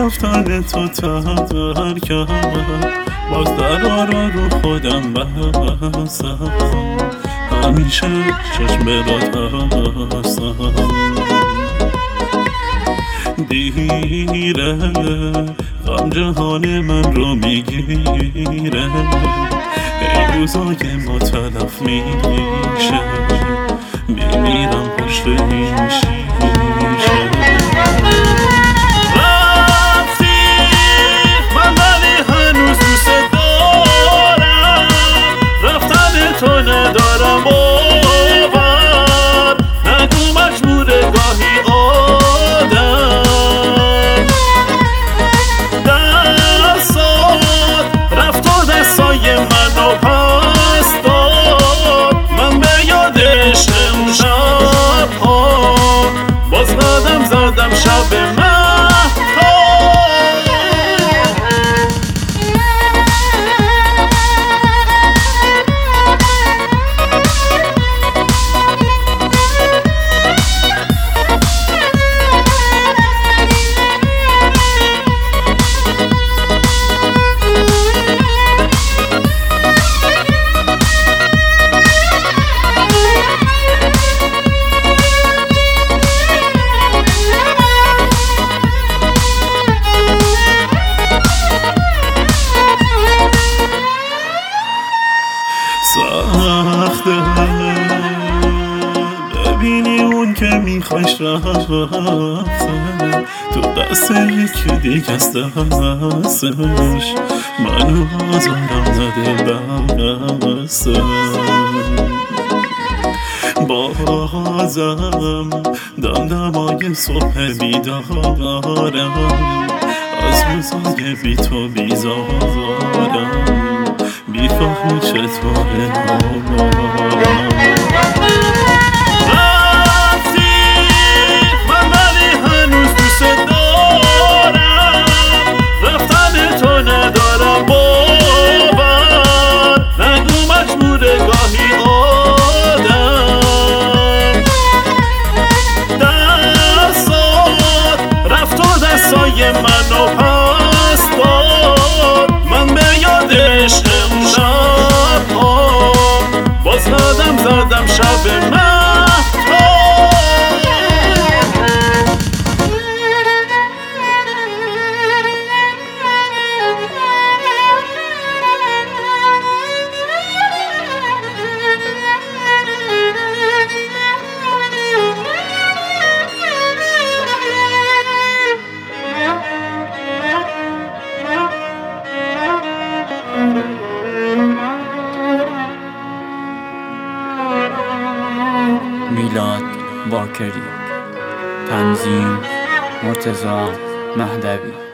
رفتن تو ترکم، باز درا رو خودم بستم، همیشه چشم را هستم. دیره غم جهان من رو میگیره، ای روزای ما تلف میشه، میمیرم پشت این شیشه. رفتی من ولی هنوز دوست دارم، رفتن تو ندارم باور، نگو مجبوره گاهی آدم، دستات رفت و دستای منو پس داد، من به یادش امشب ها باز قدم زدم شب مهتاب. سخته ببینی اون که میخوایش رفته تو دست یکی دیگه است، دستش منو آزارم نده بستش. بازم دمدمای صبح بیدارم، از روزای بی تو بیزارم، بیفهمی چطوره رفتی من ولی هنوز دوست دارم، رفتن تو ندارم باور، نگو مجبوره گاهی آدم، دستات رفت و دستای منو پس داد، من به یادش باز قدم زدم شب مهتاب. میلاد باکری، تنظیم مرتضی مهدوی.